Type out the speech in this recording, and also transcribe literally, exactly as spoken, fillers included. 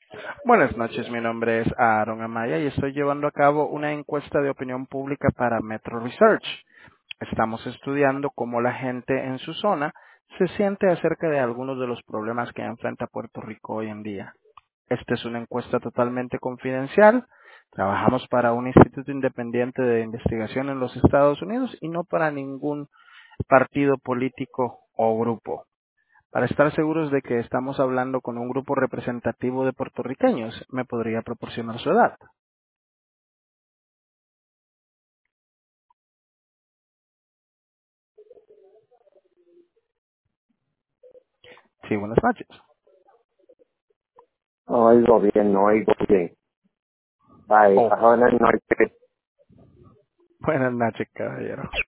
Buenas noches, mi nombre es Aaron Amaya y estoy llevando a cabo una encuesta de opinión pública para Metro Research. Estamos estudiando cómo la gente en su zona se siente acerca de algunos de los problemas que enfrenta Puerto Rico hoy en día. Esta es una encuesta totalmente confidencial. Trabajamos para un instituto independiente de investigación en los Estados Unidos y no para ningún partido político o grupo. Para estar seguros de que estamos hablando con un grupo representativo de puertorriqueños, ¿me podría proporcionar su edad? Sí, buenas noches. No oigo bien, no oigo bien. Bye, Oh, buenas noches. buenas noches, caballero.